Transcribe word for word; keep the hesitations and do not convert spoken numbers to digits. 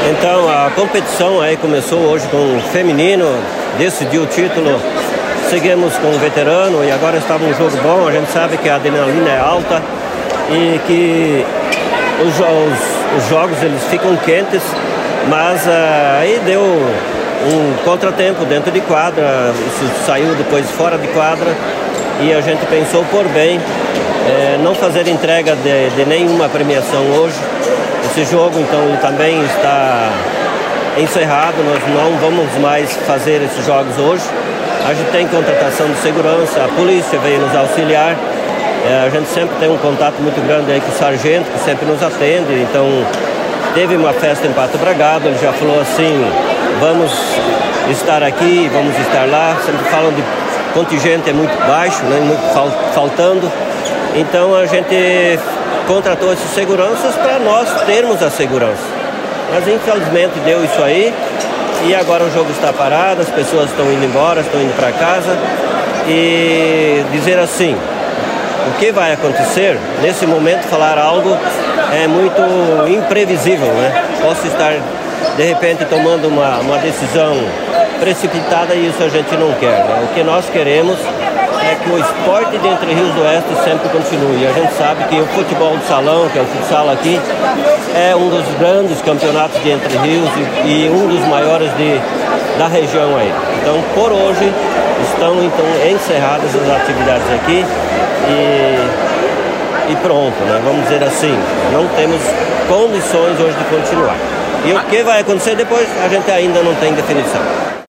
Então a competição aí começou hoje com o feminino, decidiu o título, seguimos com o veterano e agora estava um jogo bom. A gente sabe que a adrenalina é alta e que os, os, os jogos eles ficam quentes, mas uh, aí deu um contratempo dentro de quadra, isso saiu depois fora de quadra e a gente pensou por bem é, não fazer entrega de, de nenhuma premiação hoje. Esse jogo então ele também está encerrado, nós não vamos mais fazer esses jogos hoje. A gente tem contratação de segurança, a polícia veio nos auxiliar, é, a gente sempre tem um contato muito grande aí com o sargento, que sempre nos atende. Então teve uma festa em Pato Bragado, ele já falou assim, vamos estar aqui, vamos estar lá, sempre falam de contingente é muito baixo, né, muito fal, faltando, então a gente contratou esses seguranças para nós termos a segurança, mas infelizmente deu isso aí e agora o jogo está parado, as pessoas estão indo embora, estão indo para casa e dizer assim, o que vai acontecer, nesse momento falar algo é muito imprevisível, né? Posso estar de repente tomando uma, uma decisão precipitada e isso a gente não quer, né? O que nós queremos é que o esporte de Entre Rios do Oeste sempre continue. A gente sabe que o futebol de salão, que é o futsal aqui, é um dos grandes campeonatos de Entre Rios e, e um dos maiores de, da região aí. Então, por hoje, estão então encerradas as atividades aqui e, e pronto, né? Vamos dizer assim, não temos condições hoje de continuar. E o que vai acontecer depois, a gente ainda não tem definição.